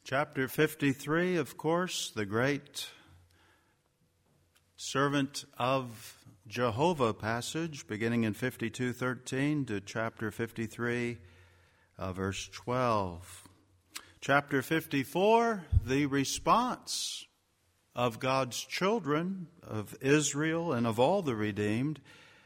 Chapter 53, of course, the great servant of Jehovah passage, beginning in 52:13 to chapter 53, verse 12. Chapter 54, the response of God's children, of Israel and of all the redeemed,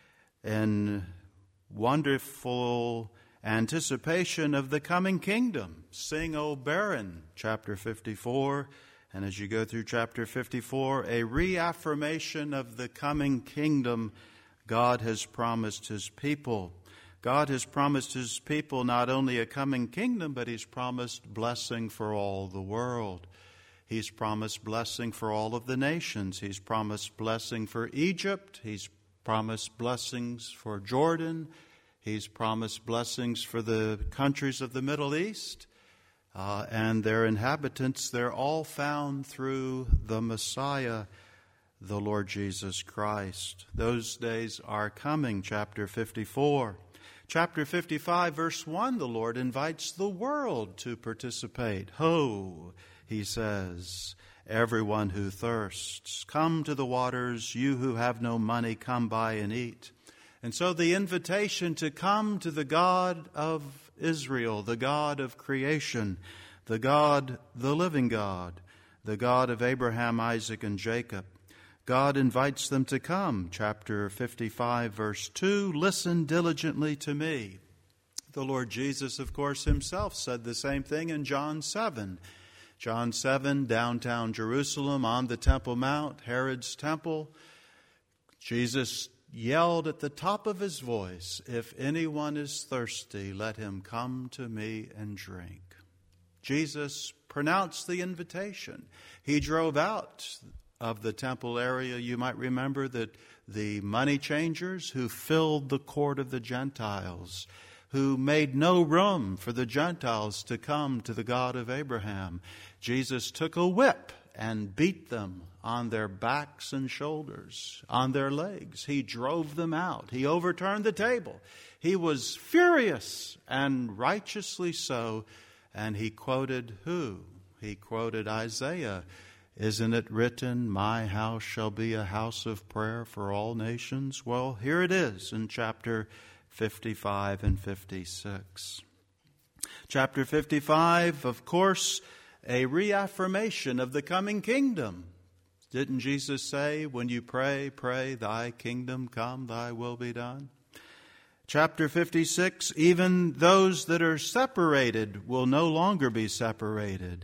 in wonderful anticipation of the coming kingdom. Sing, O barren, chapter 54. And as you go through chapter 54, a reaffirmation of the coming kingdom God has promised His people. God has promised His people not only a coming kingdom, but He's promised blessing for all the world. He's promised blessing for all of the nations. He's promised blessing for Egypt. He's promised blessings for Jordan. He's promised blessings for the countries of the Middle East and their inhabitants. They're all found through the Messiah, the Lord Jesus Christ. Those days are coming, chapter 54. Chapter 55, verse 1, the Lord invites the world to participate. Ho, He says, everyone who thirsts, come to the waters. You who have no money, come buy and eat. And so the invitation to come to the God of Israel, the God of creation, the God, the living God, the God of Abraham, Isaac, and Jacob. God invites them to come. Chapter 55, verse 2, listen diligently to me. The Lord Jesus, of course, Himself said the same thing in John 7. John 7, downtown Jerusalem, on the Temple Mount, Herod's temple. Jesus yelled at the top of His voice, if anyone is thirsty, let him come to me and drink. Jesus pronounced the invitation. He drove out of the temple area. You might remember that the money changers who filled the court of the Gentiles, who made no room for the Gentiles to come to the God of Abraham. Jesus took a whip and beat them on their backs and shoulders, on their legs. He drove them out. He overturned the table. He was furious, and righteously so. And He quoted who? He quoted Isaiah. Isn't it written, my house shall be a house of prayer for all nations? Well, here it is in chapter 55 and 56. Chapter 55, of course, a reaffirmation of the coming kingdom. Didn't Jesus say, when you pray, pray, thy kingdom come, thy will be done? Chapter 56, even those that are separated will no longer be separated.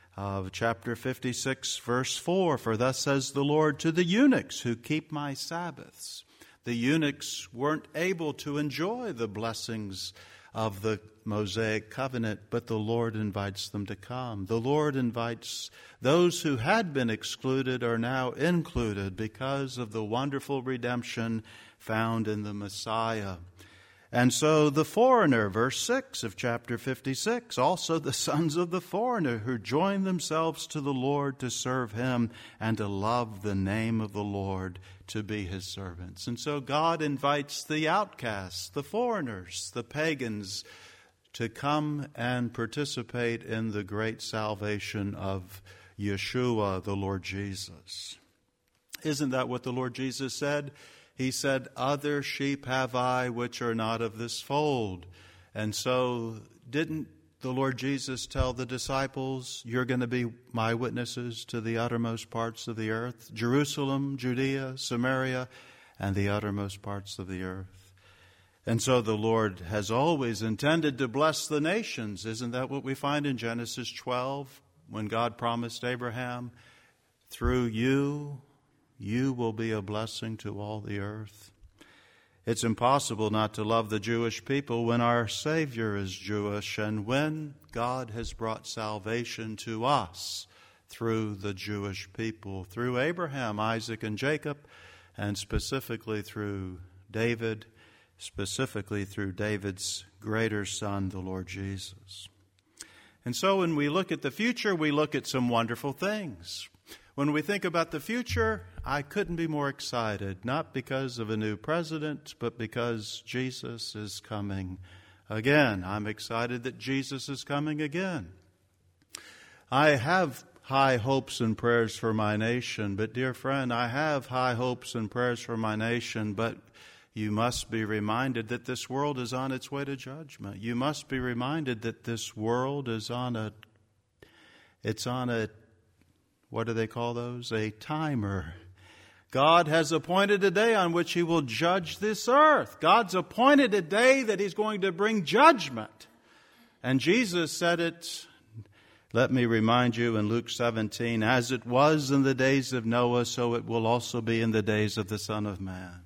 Chapter 56, verse 4, for thus says the Lord to the eunuchs who keep my Sabbaths. The eunuchs weren't able to enjoy the blessings of the Mosaic covenant, but the Lord invites them to come. The Lord invites those who had been excluded are now included because of the wonderful redemption found in the Messiah. And so the foreigner, verse 6 of chapter 56, also the sons of the foreigner who join themselves to the Lord to serve Him and to love the name of the Lord, to be His servants. And so God invites the outcasts, the foreigners, the pagans, to come and participate in the great salvation of Yeshua, the Lord Jesus. Isn't that what the Lord Jesus said? He said, other sheep have I which are not of this fold. And so didn't the Lord Jesus tell the disciples, you're going to be my witnesses to the uttermost parts of the earth? Jerusalem, Judea, Samaria, and the uttermost parts of the earth. And so the Lord has always intended to bless the nations. Isn't that what we find in Genesis 12? When God promised Abraham, through you will be a blessing to all the earth. It's impossible not to love the Jewish people when our Savior is Jewish and when God has brought salvation to us through the Jewish people, through Abraham, Isaac, and Jacob, and specifically through David, specifically through David's greater son, the Lord Jesus. And so when we look at the future, we look at some wonderful things. When we think about the future, I couldn't be more excited, not because of a new president, but because Jesus is coming again. I'm excited that Jesus is coming again. I have high hopes and prayers for my nation, but dear friend, I have high hopes and prayers for my nation, but you must be reminded that this world is on its way to judgment. You must be reminded that this world is on a, what do they call those? A timer. God has appointed a day on which He will judge this earth. God's appointed a day that He's going to bring judgment. And Jesus said it, let me remind you in Luke 17, as it was in the days of Noah, so it will also be in the days of the Son of Man.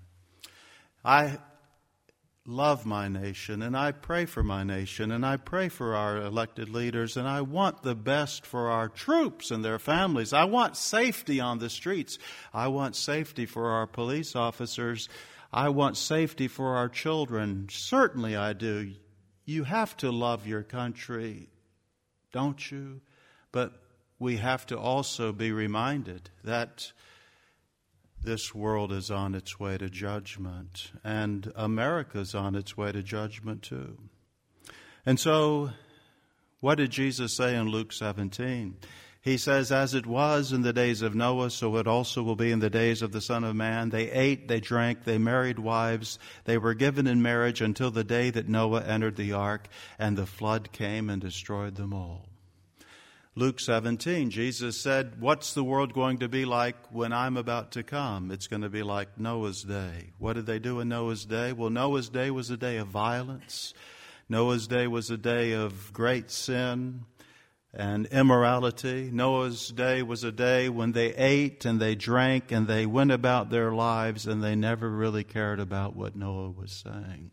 I love my nation, and I pray for my nation, and I pray for our elected leaders, and I want the best for our troops and their families. I want safety on the streets. I want safety for our police officers. I want safety for our children. Certainly I do. You have to love your country, don't you? But we have to also be reminded that this world is on its way to judgment, and America's on its way to judgment too. And so, what did Jesus say in Luke 17? He says, as it was in the days of Noah, so it also will be in the days of the Son of Man. They ate, they drank, they married wives. They were given in marriage until the day that Noah entered the ark, and the flood came and destroyed them all. Luke 17, Jesus said, what's the world going to be like when I'm about to come? It's going to be like Noah's day. What did they do in Noah's day? Well, Noah's day was a day of violence. Noah's day was a day of great sin and immorality. Noah's day was a day when they ate and they drank and they went about their lives and they never really cared about what Noah was saying.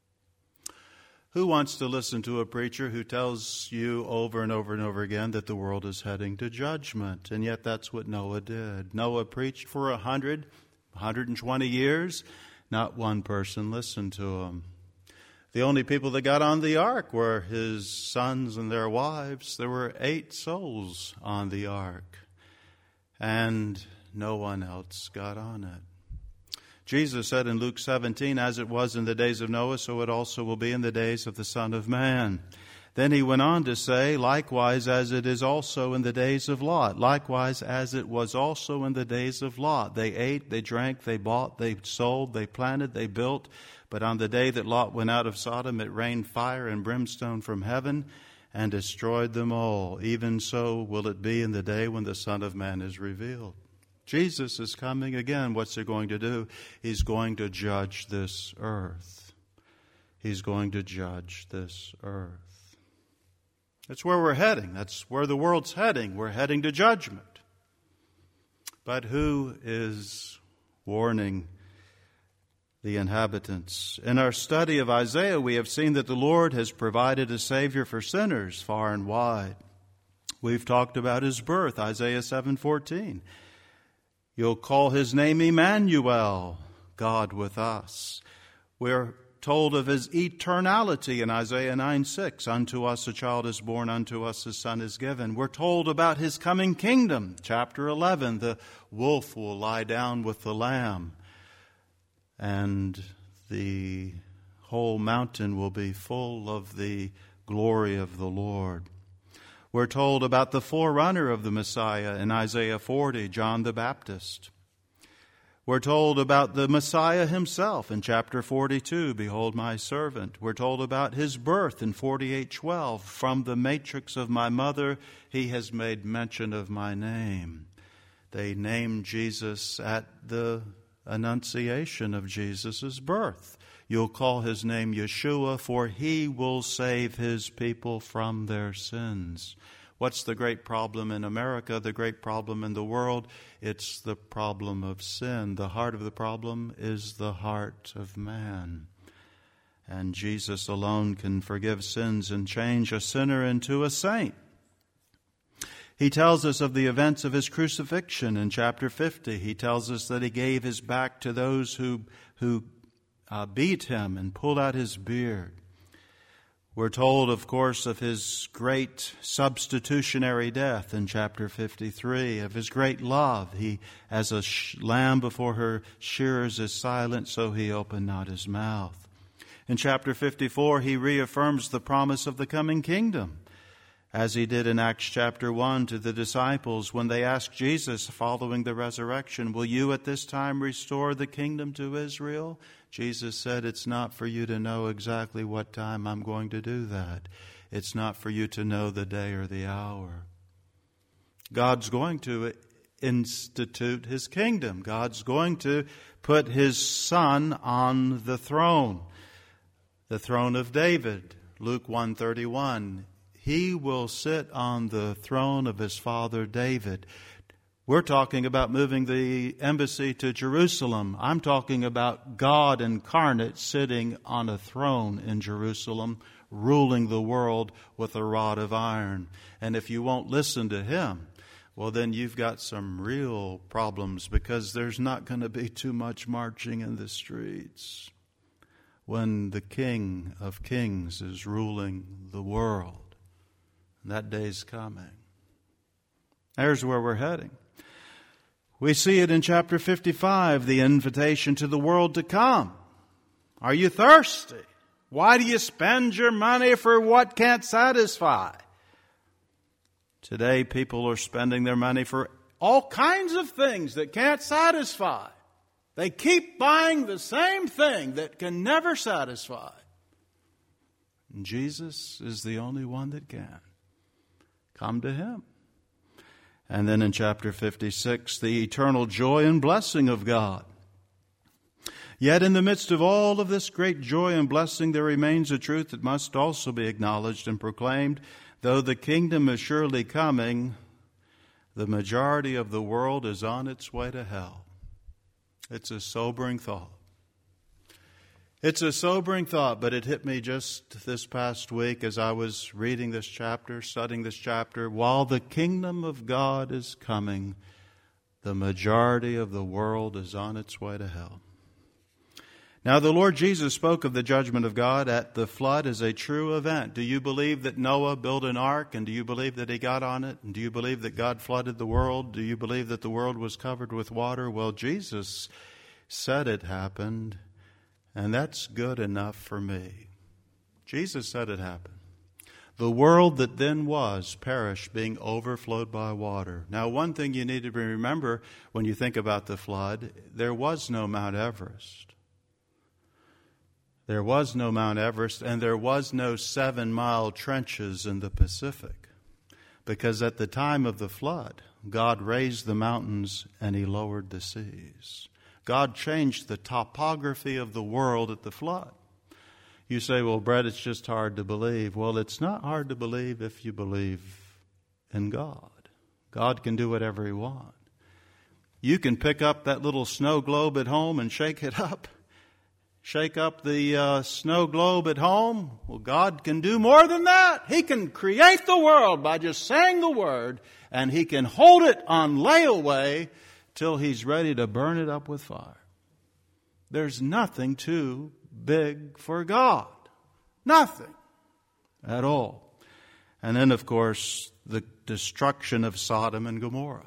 Who wants to listen to a preacher who tells you over and over and over again that the world is heading to judgment? And yet that's what Noah did. Noah preached for 120 years. Not one person listened to him. The only people that got on the ark were his sons and their wives. There were 8 souls on the ark, and no one else got on it. Jesus said in Luke 17, as it was in the days of Noah, so it also will be in the days of the Son of Man. Then he went on to say, likewise as it is also in the days of Lot. Likewise as it was also in the days of Lot. They ate, they drank, they bought, they sold, they planted, they built. But on the day that Lot went out of Sodom, it rained fire and brimstone from heaven and destroyed them all. Even so will it be in the day when the Son of Man is revealed. Jesus is coming again. What's he going to do? He's going to judge this earth. He's going to judge this earth. That's where we're heading. That's where the world's heading. We're heading to judgment. But who is warning the inhabitants? In our study of Isaiah, we have seen that the Lord has provided a Savior for sinners far and wide. We've talked about His birth, Isaiah 7:14. You'll call His name Emmanuel, God with us. We're told of His eternality in Isaiah 9:6. Unto us a child is born, unto us a son is given. We're told about His coming kingdom. Chapter 11, the wolf will lie down with the lamb, and the whole mountain will be full of the glory of the Lord. We're told about the forerunner of the Messiah in Isaiah 40, John the Baptist. We're told about the Messiah Himself in chapter 42, behold my servant. We're told about His birth in 48:12. From the matrix of my mother, He has made mention of my name. They named Jesus at the annunciation of Jesus' birth. You'll call His name Yeshua, for He will save His people from their sins. What's the great problem in America, the great problem in the world? It's the problem of sin. The heart of the problem is the heart of man. And Jesus alone can forgive sins and change a sinner into a saint. He tells us of the events of His crucifixion in chapter 50. He tells us that He gave His back to those who beat Him and pulled out His beard. We're told, of course, of His great substitutionary death in chapter 53, of His great love. He, as a lamb before her shearers is silent, so He opened not His mouth. In chapter 54, He reaffirms the promise of the coming kingdom. as he did in Acts chapter 1 to the disciples when they asked Jesus following the resurrection, "Will you at this time restore the kingdom to Israel?" Jesus said, "It's not for you to know exactly what time I'm going to do that. It's not for you to know the day or the hour." God's going to institute his kingdom. God's going to put his Son on the throne of David. Luke 1:31. He will sit on the throne of his father David. We're talking about moving the embassy to Jerusalem. I'm talking about God incarnate sitting on a throne in Jerusalem, ruling the world with a rod of iron. And if you won't listen to him, well, then you've got some real problems, because there's not going to be too much marching in the streets when the King of Kings is ruling the world. That day's coming. There's where we're heading. We see it in chapter 55, the invitation to the world to come. Are you thirsty? Why do you spend your money for what can't satisfy? Today, people are spending their money for all kinds of things that can't satisfy. They keep buying the same thing that can never satisfy. And Jesus is the only one that can. Come to him. And then in chapter 56, the eternal joy and blessing of God. Yet in the midst of all of this great joy and blessing, there remains a truth that must also be acknowledged and proclaimed. Though the kingdom is surely coming, the majority of the world is on its way to hell. It's a sobering thought. It's a sobering thought, but it hit me just this past week as I was reading this chapter, studying this chapter. While the kingdom of God is coming, the majority of the world is on its way to hell. Now, the Lord Jesus spoke of the judgment of God at the flood as a true event. Do you believe that Noah built an ark, and do you believe that he got on it? And do you believe that God flooded the world? Do you believe that the world was covered with water? Well, Jesus said it happened. And that's good enough for me. Jesus said it happened. The world that then was perished, being overflowed by water. Now, one thing you need to remember when you think about the flood, there was no Mount Everest. There was no Mount Everest, and there was no 7-mile trenches in the Pacific. Because at the time of the flood, God raised the mountains and he lowered the seas. God changed the topography of the world at the flood. You say, well, Brett, it's just hard to believe. Well, it's not hard to believe if you believe in God. God can do whatever he wants. You can pick up that little snow globe at home and shake it up. Shake up the snow globe at home. Well, God can do more than that. He can create the world by just saying the word, and he can hold it on layaway till he's ready to burn it up with fire. There's nothing too big for God. Nothing at all. And then, of course, the destruction of Sodom and Gomorrah.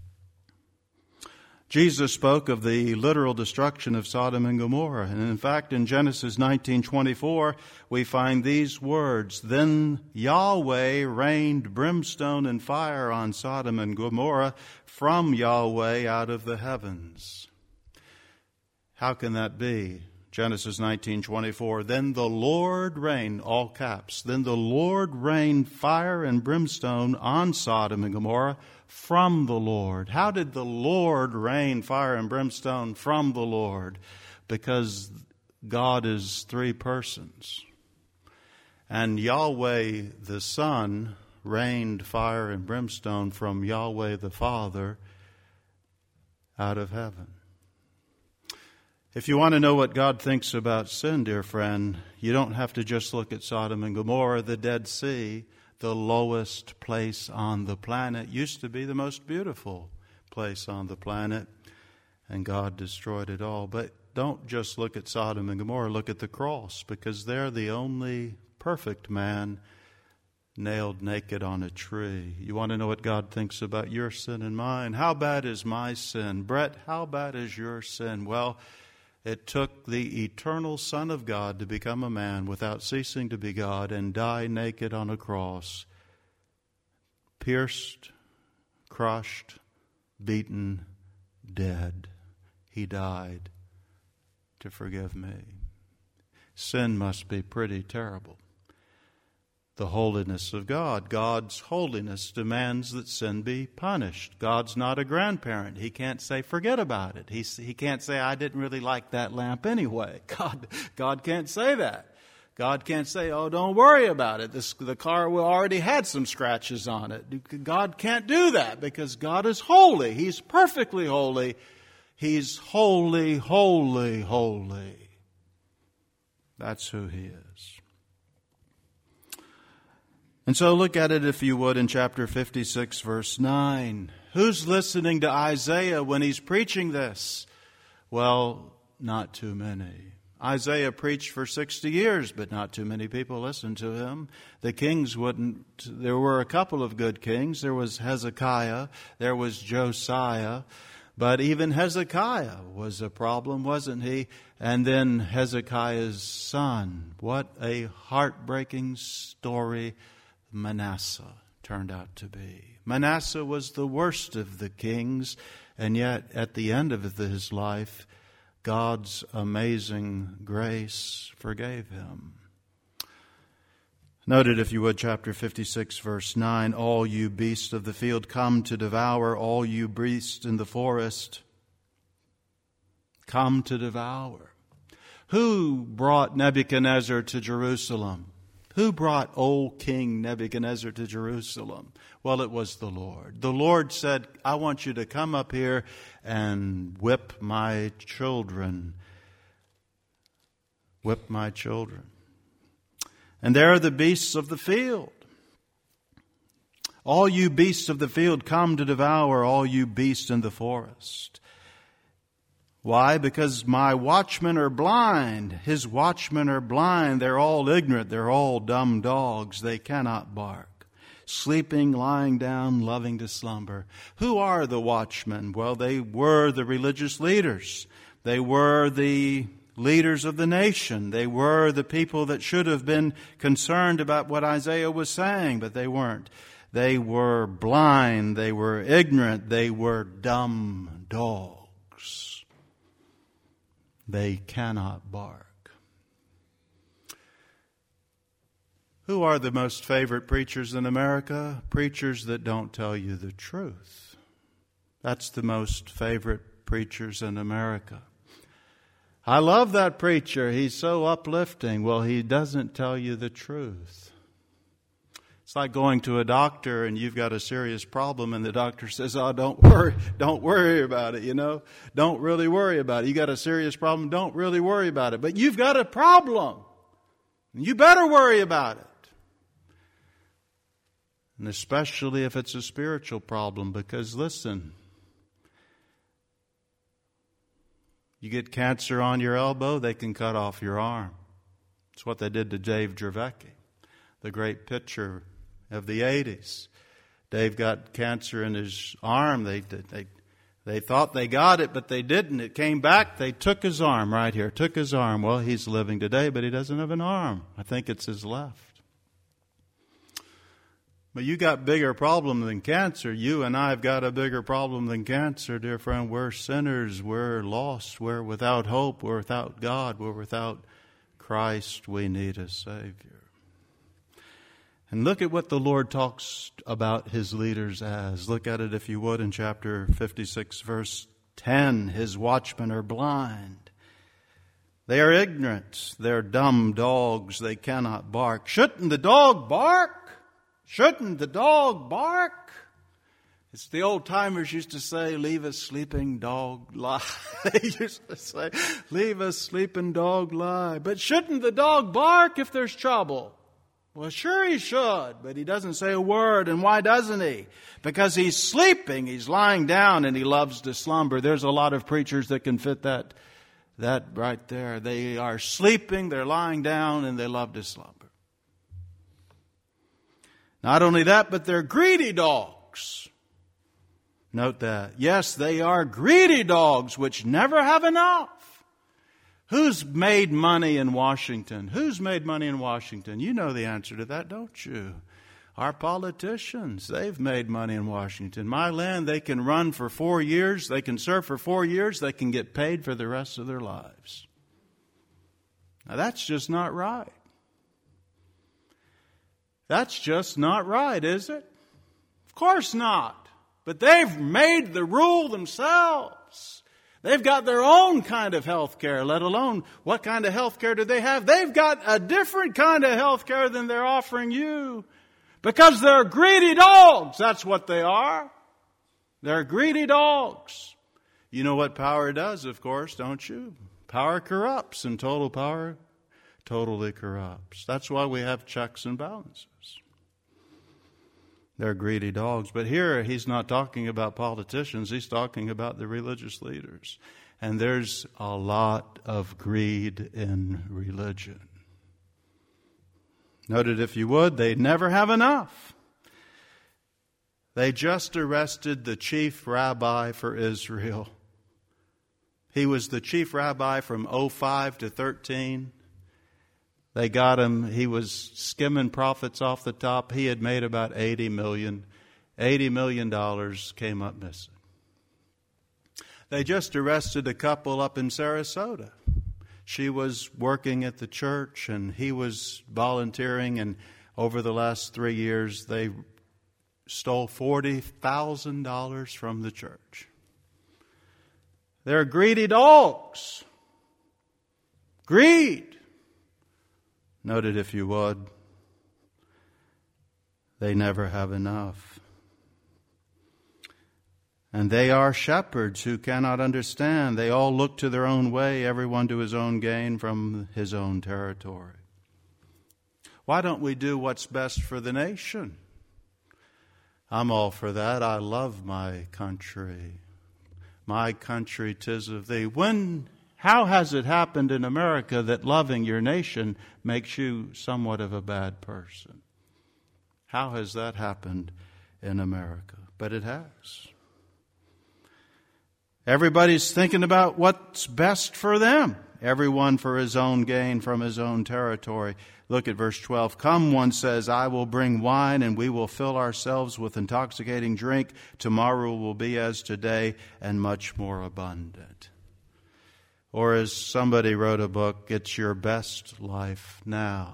Jesus spoke of the literal destruction of Sodom and Gomorrah. And in fact, in Genesis 19:24, we find these words, "Then Yahweh rained brimstone and fire on Sodom and Gomorrah from Yahweh out of the heavens." How can that be? Genesis 19:24, "Then the Lord rained," all caps, "then the Lord rained fire and brimstone on Sodom and Gomorrah from the Lord." How did the Lord rain fire and brimstone from the Lord? Because God is three persons. And Yahweh the Son rained fire and brimstone from Yahweh the Father out of heaven. If you want to know what God thinks about sin, dear friend, you don't have to just look at Sodom and Gomorrah. The Dead Sea, the lowest place on the planet, used to be the most beautiful place on the planet, and God destroyed it all. But don't just look at Sodom and Gomorrah, look at the cross, because they're the only perfect man nailed naked on a tree. You want to know what God thinks about your sin and mine? How bad is my sin? Brett, how bad is your sin? Well, it took the eternal Son of God to become a man without ceasing to be God and die naked on a cross pierced, crushed, beaten, dead. He died to forgive me. Sin must be pretty terrible. The holiness of God. God's holiness demands that sin be punished. God's not a grandparent. He can't say, forget about it. He can't say, I didn't really like that lamp anyway. God can't say that. God can't say, oh, don't worry about it. The car already had some scratches on it. God can't do that because God is holy. He's perfectly holy. He's holy, holy, holy. That's who He is. And so look at it, if you would, in chapter 56, verse 9. Who's listening to Isaiah when he's preaching this? Well, not too many. Isaiah preached for 60 years, but not too many people listened to him. The kings wouldn't. There were a couple of good kings. There was Hezekiah. There was Josiah. But even Hezekiah was a problem, wasn't he? And then Hezekiah's son. What a heartbreaking story Manasseh turned out to be. Manasseh was the worst of the kings, and yet at the end of his life, God's amazing grace forgave him. Note it, if you would, chapter 56, verse 9. All you beasts of the field come to devour, all you beasts in the forest come to devour. Who brought Nebuchadnezzar to Jerusalem? Who brought old King Nebuchadnezzar to Jerusalem? Well, it was the Lord. The Lord said, I want you to come up here and whip my children. Whip my children. And there are the beasts of the field. All you beasts of the field come to devour, all you beasts in the forest. Why? Because my watchmen are blind. His watchmen are blind. They're all ignorant. They're all dumb dogs. They cannot bark. Sleeping, lying down, loving to slumber. Who are the watchmen? Well, they were the religious leaders. They were the leaders of the nation. They were the people that should have been concerned about what Isaiah was saying, but they weren't. They were blind. They were ignorant. They were dumb dogs. They cannot bark. Who are the most favorite preachers in America? Preachers that don't tell you the truth. That's the most favorite preachers in America. I love that preacher. He's so uplifting. Well, he doesn't tell you the truth. It's like going to a doctor and you've got a serious problem and the doctor says, oh, don't worry about it, Don't really worry about it. You got a serious problem, don't really worry about it. But you've got a problem. You better worry about it. And especially if it's a spiritual problem, because listen, you get cancer on your elbow, they can cut off your arm. It's what they did to Dave Dravecky, the great pitcher of the 80s. Dave got cancer in his arm. They thought they got it, but they didn't. It came back. They took his arm right here. Took his arm. Well, he's living today, but he doesn't have an arm. I think it's his left. But you got bigger problem than cancer. You and I have got a bigger problem than cancer, dear friend. We're sinners. We're lost. We're without hope. We're without God. We're without Christ. We need a Savior. And look at what the Lord talks about His leaders as. Look at it, if you would, in chapter 56, verse 10. His watchmen are blind. They are ignorant. They're dumb dogs. They cannot bark. Shouldn't the dog bark? Shouldn't the dog bark? It's the old timers used to say, leave a sleeping dog lie. They used to say, leave a sleeping dog lie. But shouldn't the dog bark if there's trouble? Well, sure he should, but he doesn't say a word. And why doesn't he? Because he's sleeping, he's lying down, and he loves to slumber. There's a lot of preachers that can fit that right there. They are sleeping, they're lying down, and they love to slumber. Not only that, but they're greedy dogs. Note that. Yes, they are greedy dogs which never have enough. Who's made money in Washington? Who's made money in Washington? You know the answer to that, don't you? Our politicians, they've made money in Washington. My land, they can run for 4 years. They can serve for 4 years. They can get paid for the rest of their lives. Now, that's just not right. That's just not right, is it? Of course not. But they've made the rule themselves. They've got their own kind of health care, let alone what kind of health care do they have? They've got a different kind of health care than they're offering you. Because they're greedy dogs. That's what they are. They're greedy dogs. You know what power does, of course, don't you? Power corrupts, and total power totally corrupts. That's why we have checks and balances. They're greedy dogs. But here he's not talking about politicians. He's talking about the religious leaders. And there's a lot of greed in religion. Note it if you would, they never have enough. They just arrested the chief rabbi for Israel. He was the chief rabbi from 05 to 13. They got him. He was skimming profits off the top. He had made about $80 million. $80 million came up missing. They just arrested a couple up in Sarasota. She was working at the church and he was volunteering, and over the last 3 years they stole $40,000 from the church. They're greedy dogs. Greed. Note it if you would. They never have enough. And they are shepherds who cannot understand. They all look to their own way, everyone to his own gain from his own territory. Why don't we do what's best for the nation? I'm all for that. I love my country. My country, 'tis of thee. How has it happened in America that loving your nation makes you somewhat of a bad person? How has that happened in America? But it has. Everybody's thinking about what's best for them. Everyone for his own gain from his own territory. Look at verse 12. Come, one says, I will bring wine and we will fill ourselves with intoxicating drink. Tomorrow will be as today and much more abundant. Or as somebody wrote a book, it's your best life now.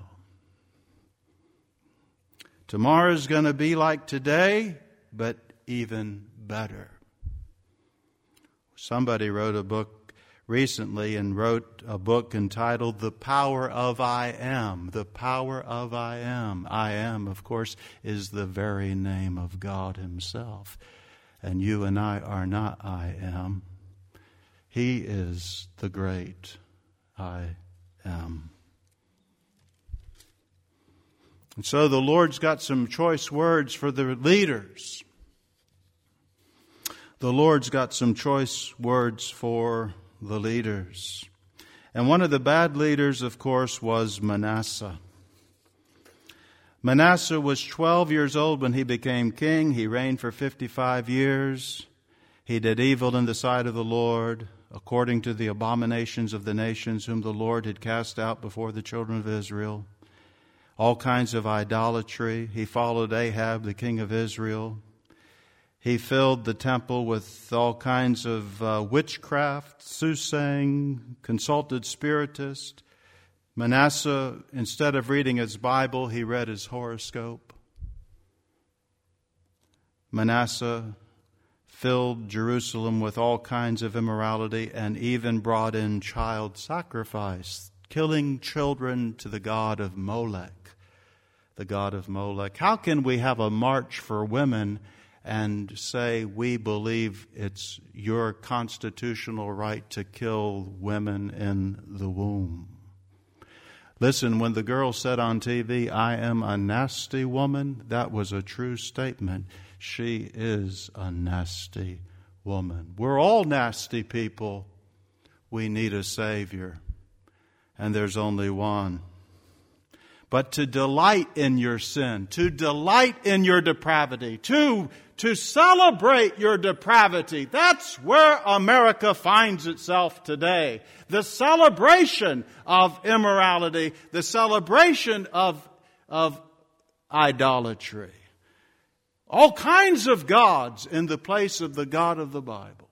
Tomorrow's going to be like today, but even better. Somebody wrote a book recently and wrote a book entitled The Power of I Am. The Power of I Am. I Am, of course, is the very name of God himself. And you and I are not I Am. He is the great I Am. And so the Lord's got some choice words for the leaders. The Lord's got some choice words for the leaders. And one of the bad leaders, of course, was Manasseh. Manasseh was 12 years old when he became king. He reigned for 55 years. He did evil in the sight of the Lord, according to the abominations of the nations whom the Lord had cast out before the children of Israel. All kinds of idolatry. He followed Ahab, the king of Israel. He filled the temple with all kinds of witchcraft, soothsaying, consulted spiritist. Manasseh, instead of reading his Bible, he read his horoscope. Manasseh filled Jerusalem with all kinds of immorality and even brought in child sacrifice, killing children to the god of Molech. The god of Molech. How can we have a march for women and say we believe it's your constitutional right to kill women in the womb? Listen, when the girl said on TV, I am a nasty woman, that was a true statement. She is a nasty woman. We're all nasty people. We need a Savior. And there's only one. But to delight in your sin, to delight in your depravity, to celebrate your depravity, that's where America finds itself today. The celebration of immorality, the celebration of idolatry. All kinds of gods in the place of the God of the Bible.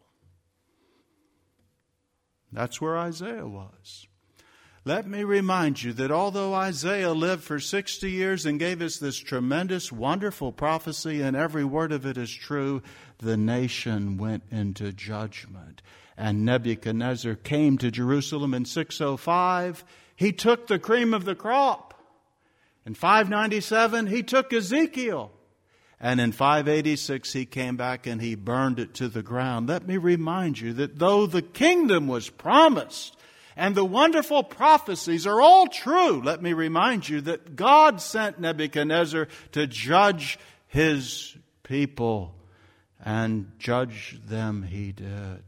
That's where Isaiah was. Let me remind you that although Isaiah lived for 60 years and gave us this tremendous, wonderful prophecy, and every word of it is true, the nation went into judgment. And Nebuchadnezzar came to Jerusalem in 605. He took the cream of the crop. In 597, he took Ezekiel. And in 586, he came back and he burned it to the ground. Let me remind you that though the kingdom was promised, and the wonderful prophecies are all true, let me remind you that God sent Nebuchadnezzar to judge his people, and judge them he did.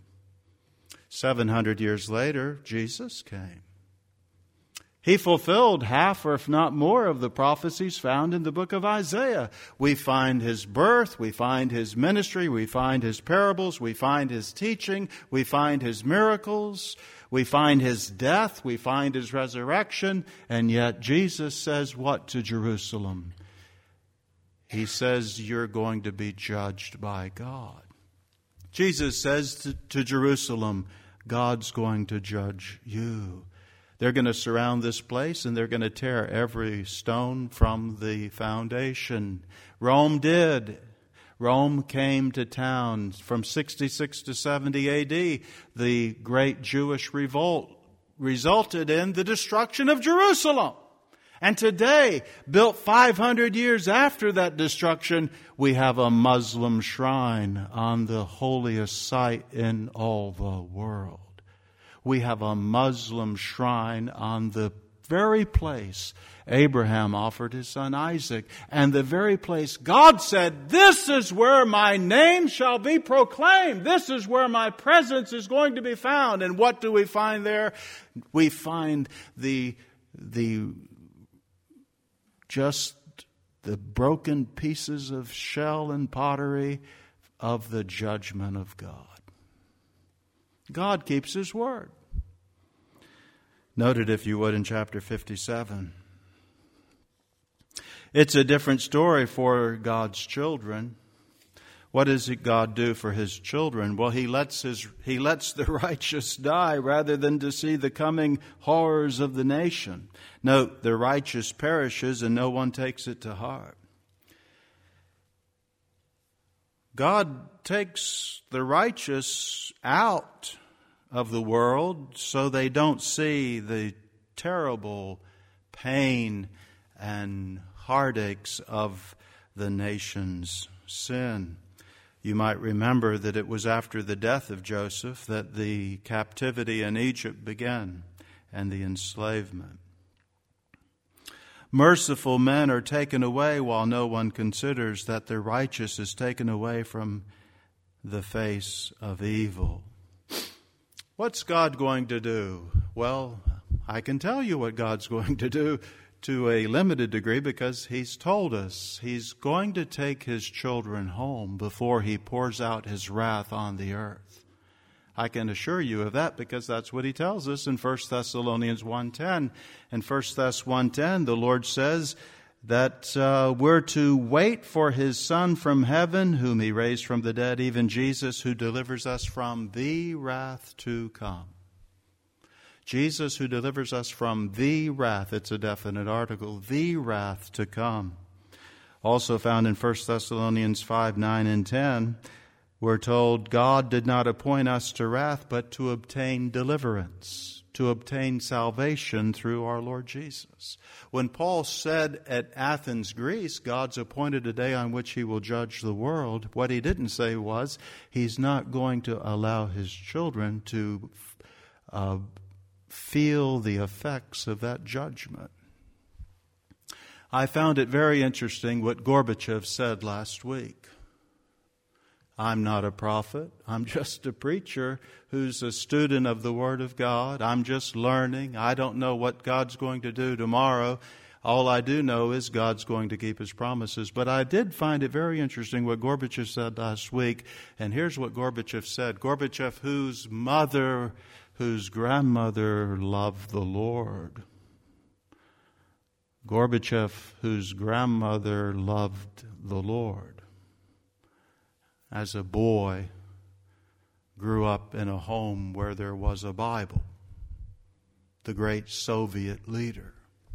700 years later, Jesus came. He fulfilled half, or if not more, of the prophecies found in the book of Isaiah. We find his birth, we find his ministry, we find his parables, we find his teaching, we find his miracles, we find his death, we find his resurrection, and yet Jesus says what to Jerusalem? He says, you're going to be judged by God. Jesus says to Jerusalem, God's going to judge you. They're going to surround this place and they're going to tear every stone from the foundation. Rome did. Rome came to town from 66 to 70 A.D. The great Jewish revolt resulted in the destruction of Jerusalem. And today, built 500 years after that destruction, we have a Muslim shrine on the holiest site in all the world. We have a Muslim shrine on the very place Abraham offered his son Isaac, and the very place God said, this is where my name shall be proclaimed. This is where my presence is going to be found. And what do we find there? We find the broken pieces of shell and pottery of the judgment of God. God keeps his word. Note it, if you would, in chapter 57. It's a different story for God's children. What does God do for his children? Well, he lets the righteous die rather than to see the coming horrors of the nation. Note, the righteous perishes and no one takes it to heart. God takes the righteous out of the world so they don't see the terrible pain and heartaches of the nation's sin. You might remember that it was after the death of Joseph that the captivity in Egypt began and the enslavement. Merciful men are taken away while no one considers that the righteous is taken away from the face of evil. What's God going to do? Well, I can tell you what God's going to do to a limited degree because he's told us. He's going to take his children home before he pours out his wrath on the earth. I can assure you of that because that's what he tells us in 1 Thessalonians 1:10. In 1 Thess 1:10, the Lord says that we're to wait for his Son from heaven, whom he raised from the dead, even Jesus, who delivers us from the wrath to come. Jesus, who delivers us from the wrath, it's a definite article, the wrath to come. Also found in 1 Thessalonians 5:9 and 10, we're told God did not appoint us to wrath, but to obtain deliverance, to obtain salvation through our Lord Jesus. When Paul said at Athens, Greece, God's appointed a day on which he will judge the world, what he didn't say was he's not going to allow his children to feel the effects of that judgment. I found it very interesting what Gorbachev said last week. I'm not a prophet. I'm just a preacher who's a student of the Word of God. I'm just learning. I don't know what God's going to do tomorrow. All I do know is God's going to keep his promises. But I did find it very interesting what Gorbachev said last week. And here's what Gorbachev said. Gorbachev, whose grandmother loved the Lord. Gorbachev, whose grandmother loved the Lord, as a boy, grew up in a home where there was a Bible, the great Soviet leader.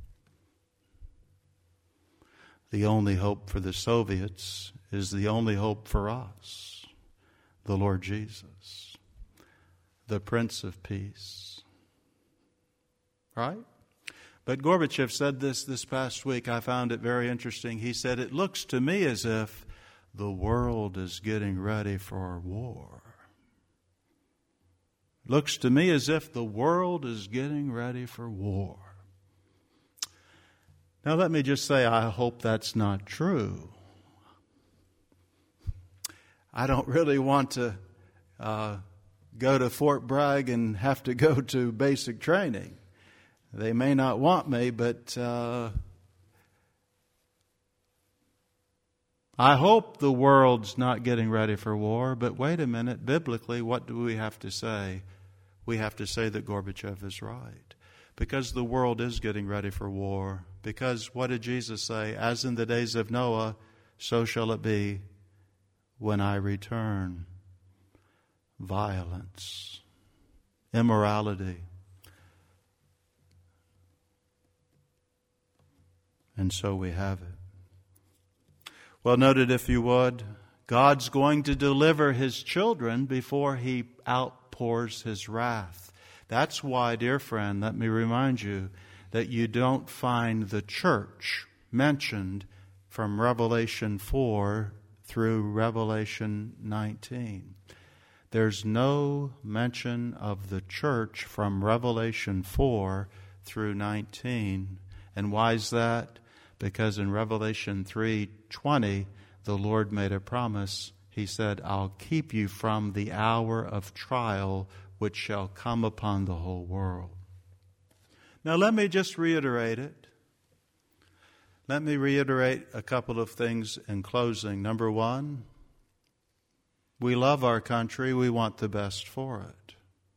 The only hope for the Soviets is the only hope for us, the Lord Jesus, the Prince of Peace. Right? But Gorbachev said this past week. I found it very interesting. He said, "It looks to me as if the world is getting ready for war." Looks to me as if the world is getting ready for war. Now let me just say, I hope that's not true. I don't really want to go to Fort Bragg and have to go to basic training. They may not want me, but I hope the world's not getting ready for war. But wait a minute, biblically, what do we have to say? We have to say that Gorbachev is right. Because the world is getting ready for war. Because what did Jesus say? As in the days of Noah, so shall it be when I return. Violence, immorality. And so we have it. Well, note it if you would. God's going to deliver His children before He outpours His wrath. That's why, dear friend, let me remind you that you don't find the church mentioned from Revelation 4 through Revelation 19. There's no mention of the church from Revelation 4 through 19. And why is that? Because in Revelation 3:20, the Lord made a promise. He said, I'll keep you from the hour of trial which shall come upon the whole world. Now let me just reiterate it. Let me reiterate a couple of things in closing. Number one, we love our country. We want the best for it.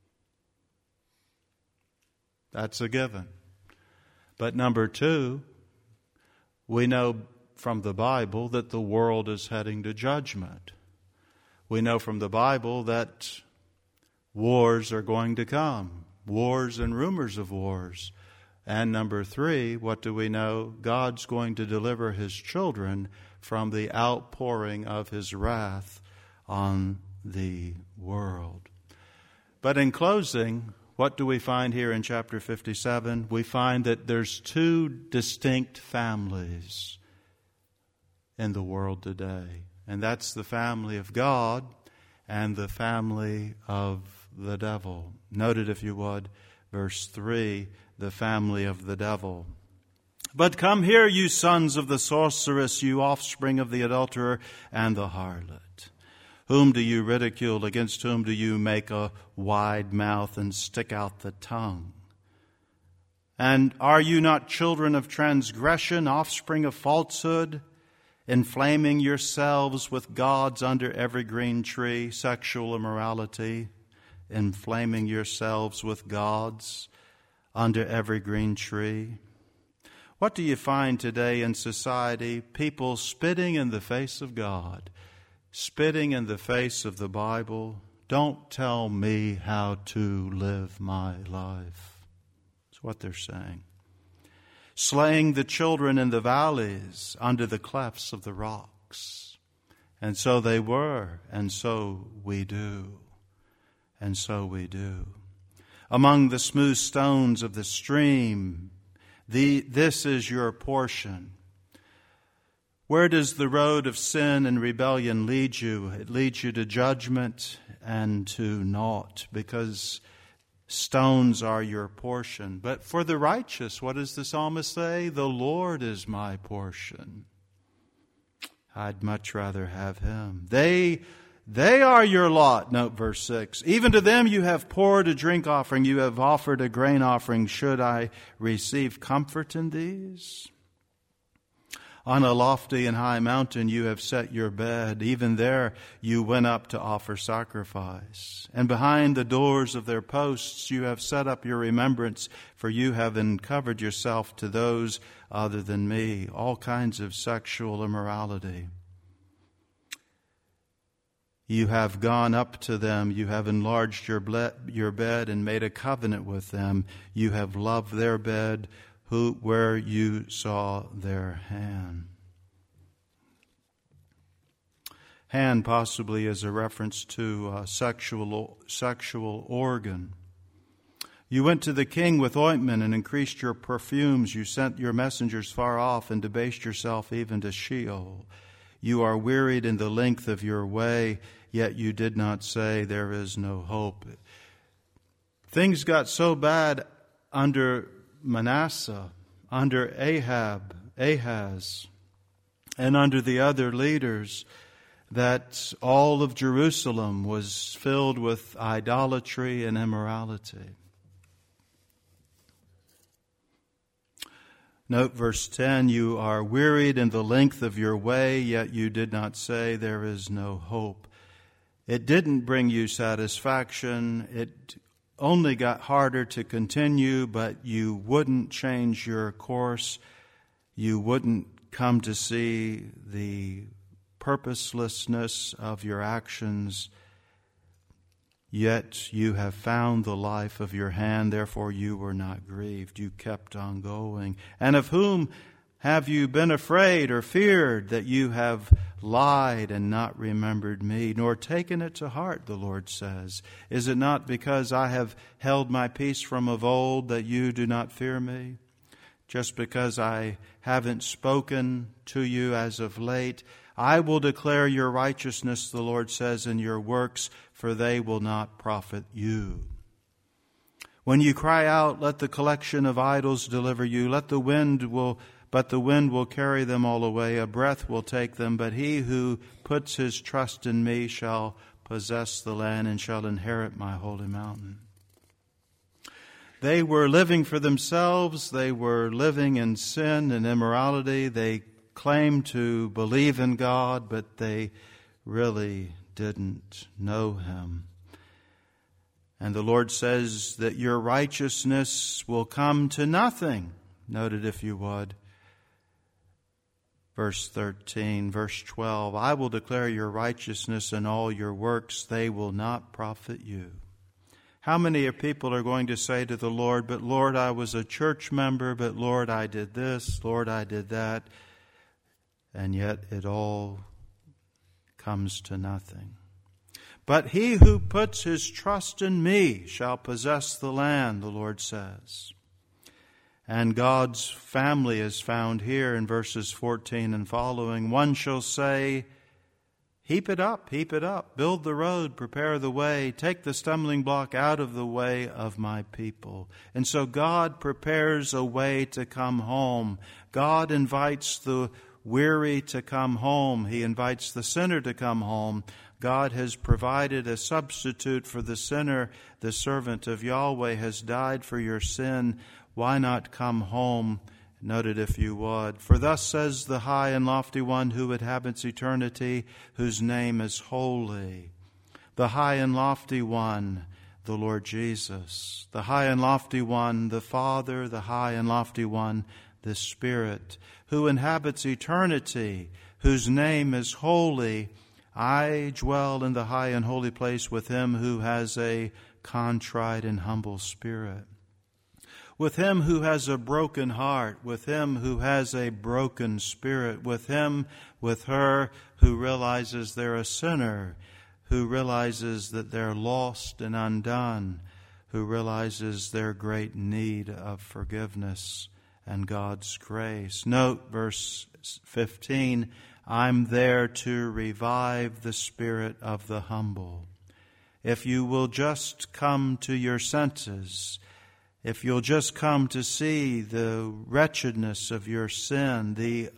That's a given. But number two, we know from the Bible that the world is heading to judgment. We know from the Bible that wars are going to come, wars and rumors of wars. And number three, what do we know? God's going to deliver His children from the outpouring of His wrath on the world. But in closing, what do we find here in chapter 57? We find that there's two distinct families in the world today. And that's the family of God and the family of the devil. Note it if you would, verse 3, the family of the devil. But come here, you sons of the sorceress, you offspring of the adulterer and the harlot. Whom do you ridicule? Against whom do you make a wide mouth and stick out the tongue? And are you not children of transgression, offspring of falsehood, inflaming yourselves with gods under every green tree, sexual immorality, inflaming yourselves with gods under every green tree? What do you find today in society? People spitting in the face of God, spitting in the face of the Bible. Don't tell me how to live my life. That's what they're saying. Slaying the children in the valleys under the clefts of the rocks. And so they were, and so we do. And so we do. Among the smooth stones of the stream, this is your portion. Where does the road of sin and rebellion lead you? It leads you to judgment and to naught, because stones are your portion. But for the righteous, what does the psalmist say? The Lord is my portion. I'd much rather have Him. They are your lot. Note verse 6. Even to them you have poured a drink offering. You have offered a grain offering. Should I receive comfort in these? On a lofty and high mountain you have set your bed. Even there you went up to offer sacrifice. And behind the doors of their posts you have set up your remembrance, for you have uncovered yourself to those other than me. All kinds of sexual immorality. You have gone up to them. You have enlarged your bed and made a covenant with them. You have loved their bed where you saw their hand. Hand possibly is a reference to a sexual organ. You went to the king with ointment and increased your perfumes. You sent your messengers far off and debased yourself even to Sheol. You are wearied in the length of your way, yet you did not say there is no hope. Things got so bad under Manasseh, under Ahaz, and under the other leaders that all of Jerusalem was filled with idolatry and immorality. Note verse 10, you are wearied in the length of your way, yet you did not say there is no hope. It didn't bring you satisfaction. It only got harder to continue, but you wouldn't change your course. You wouldn't come to see the purposelessness of your actions. Yet you have found the life of your hand, therefore you were not grieved. You kept on going. And of whom have you been afraid or feared that you have lied and not remembered me, nor taken it to heart, the Lord says? Is it not because I have held my peace from of old that you do not fear me? Just because I haven't spoken to you as of late, I will declare your righteousness, the Lord says, in your works, for they will not profit you. When you cry out, let the collection of idols deliver you, but the wind will carry them all away. A breath will take them, but he who puts his trust in me shall possess the land and shall inherit my holy mountain. They were living for themselves. They were living in sin and immorality. They claimed to believe in God, but they really didn't know him. And the Lord says that your righteousness will come to nothing. Note it if you would. Verse 13, verse 12, I will declare your righteousness and all your works, they will not profit you. How many people are going to say to the Lord, but Lord, I was a church member, but Lord, I did this, Lord, I did that, and yet it all comes to nothing. But he who puts his trust in me shall possess the land, the Lord says. And God's family is found here in verses 14 and following. One shall say, heap it up, build the road, prepare the way, take the stumbling block out of the way of my people. And so God prepares a way to come home. God invites the weary to come home. He invites the sinner to come home. God has provided a substitute for the sinner. The servant of Yahweh has died for your sin. Why not come home? Note it if you would. For thus says the high and lofty one who inhabits eternity, whose name is holy. The high and lofty one, the Lord Jesus. The high and lofty one, the Father. The high and lofty one, the Spirit. Who inhabits eternity, whose name is holy. I dwell in the high and holy place with him who has a contrite and humble spirit. With him who has a broken heart, with him who has a broken spirit, with him, with her who realizes they're a sinner, who realizes that they're lost and undone, who realizes their great need of forgiveness and God's grace. Note verse 15, I'm there to revive the spirit of the humble. If you will just come to your senses, if you'll just come to see the wretchedness of your sin,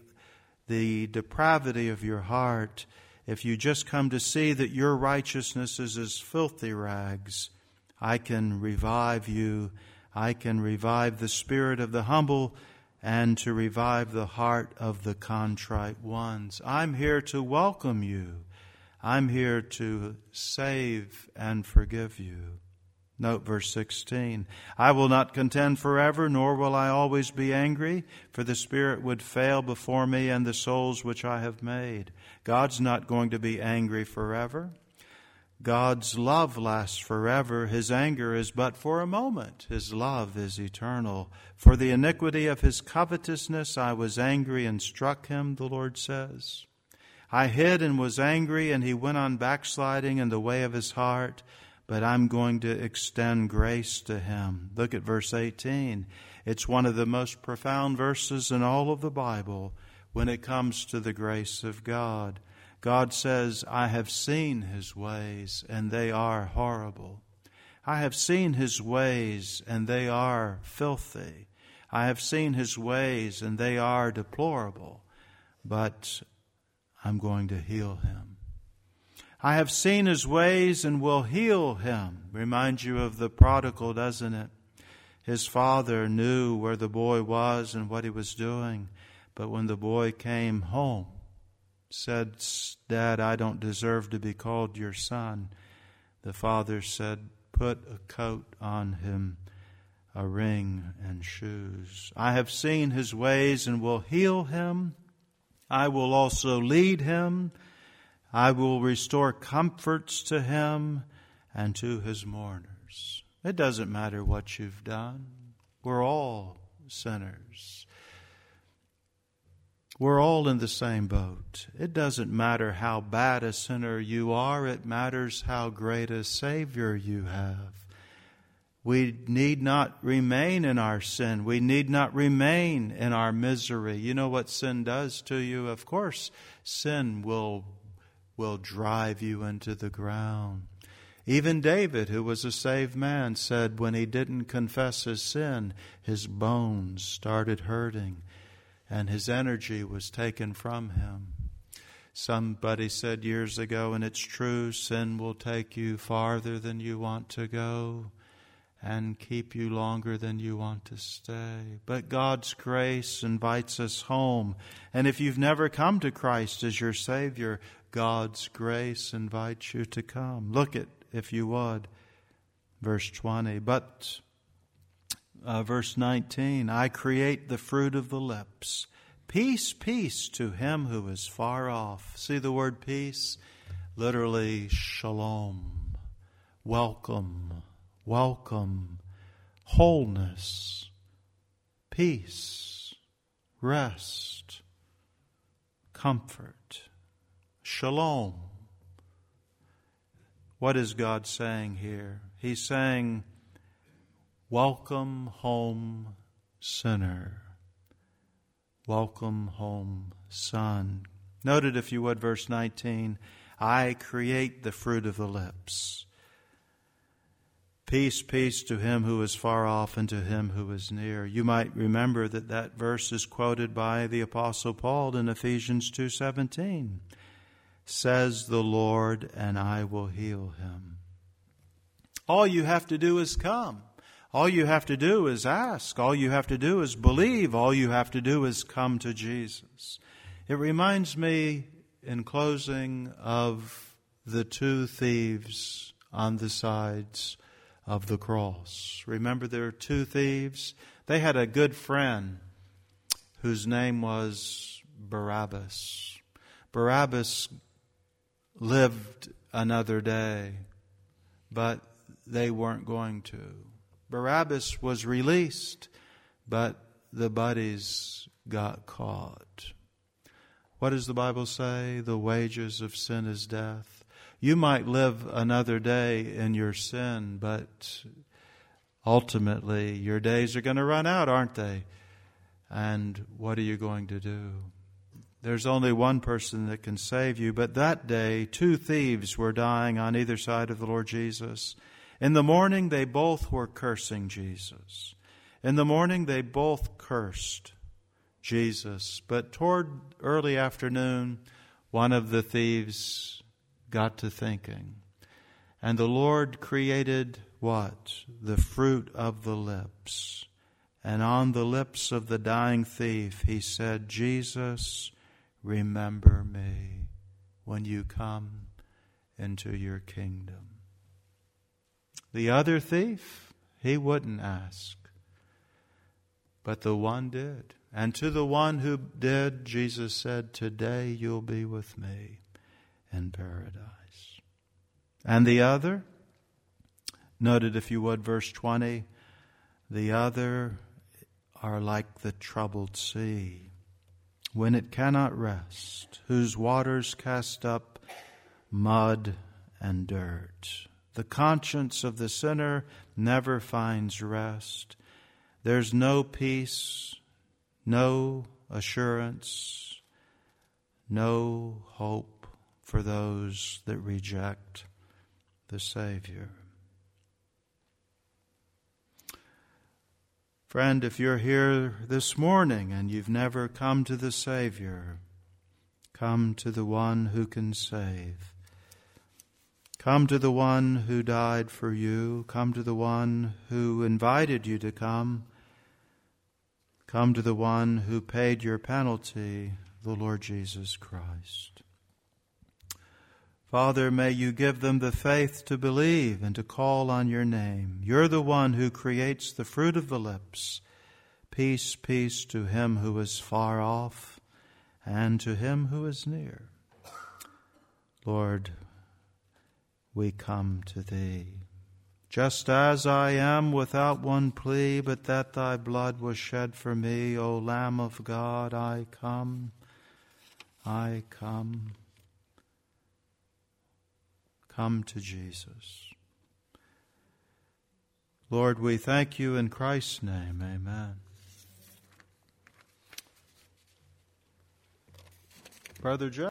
the depravity of your heart, if you just come to see that your righteousness is as filthy rags, I can revive you. I can revive the spirit of the humble, and to revive the heart of the contrite ones. I'm here to welcome you. I'm here to save and forgive you. Note verse 16. I will not contend forever, nor will I always be angry, for the Spirit would fail before me and the souls which I have made. God's not going to be angry forever. God's love lasts forever. His anger is but for a moment. His love is eternal. For the iniquity of his covetousness I was angry and struck him, the Lord says. I hid and was angry, and he went on backsliding in the way of his heart, but I'm going to extend grace to him. Look at verse 18. It's one of the most profound verses in all of the Bible when it comes to the grace of God. God says, I have seen his ways, and they are horrible. I have seen his ways, and they are filthy. I have seen his ways, and they are deplorable. But I'm going to heal him. I have seen his ways and will heal him. Reminds you of the prodigal, doesn't it? His father knew where the boy was and what he was doing. But when the boy came home, said, Dad, I don't deserve to be called your son. The father said, put a coat on him, a ring and shoes. I have seen his ways and will heal him. I will also lead him. I will restore comforts to him and to his mourners. It doesn't matter what you've done. We're all sinners. We're all in the same boat. It doesn't matter how bad a sinner you are. It matters how great a Savior you have. We need not remain in our sin. We need not remain in our misery. You know what sin does to you? Of course, sin will drive you into the ground. Even David, who was a saved man, said when he didn't confess his sin, his bones started hurting. And his energy was taken from him. Somebody said years ago, and it's true, sin will take you farther than you want to go and keep you longer than you want to stay. But God's grace invites us home. And if you've never come to Christ as your Savior, God's grace invites you to come. Look at, if you would, verse 20. But verse 19, I create the fruit of the lips. Peace, peace to him who is far off. See the word peace? Literally, shalom. Welcome, welcome, wholeness, peace, rest, comfort, shalom. What is God saying here? He's saying, welcome home, sinner. Welcome home, son. Note it, if you would, verse 19. I create the fruit of the lips. Peace, peace to him who is far off and to him who is near. You might remember that verse is quoted by the Apostle Paul in Ephesians 2:17. Says the Lord, and I will heal him. All you have to do is come. All you have to do is ask. All you have to do is believe. All you have to do is come to Jesus. It reminds me, in closing, of the two thieves on the sides of the cross. Remember, there are two thieves. They had a good friend whose name was Barabbas. Barabbas lived another day, but they weren't going to. Barabbas was released, but the buddies got caught. What does the Bible say? The wages of sin is death. You might live another day in your sin, but ultimately your days are going to run out, aren't they? And what are you going to do? There's only one person that can save you, but that day two thieves were dying on either side of the Lord Jesus. In the morning, they both were cursing Jesus. In the morning, they both cursed Jesus. But toward early afternoon, one of the thieves got to thinking. And the Lord created what? The fruit of the lips. And on the lips of the dying thief, he said, Jesus, remember me when you come into your kingdom. The other thief, he wouldn't ask. But the one did. And to the one who did, Jesus said, today you'll be with me in paradise. And the other, noted if you would, verse 20, the other are like the troubled sea, when it cannot rest, whose waters cast up mud and dirt. The conscience of the sinner never finds rest. There's no peace, no assurance, no hope for those that reject the Savior. Friend, if you're here this morning and you've never come to the Savior, come to the one who can save. Come to the one who died for you. Come to the one who invited you to come. Come to the one who paid your penalty, the Lord Jesus Christ. Father, may you give them the faith to believe and to call on your name. You're the one who creates the fruit of the lips. Peace, peace to him who is far off and to him who is near. Lord, we come to thee. Just as I am without one plea, but that thy blood was shed for me, O Lamb of God, I come, I come. Come to Jesus. Lord, we thank you in Christ's name. Amen. Brother Jeff.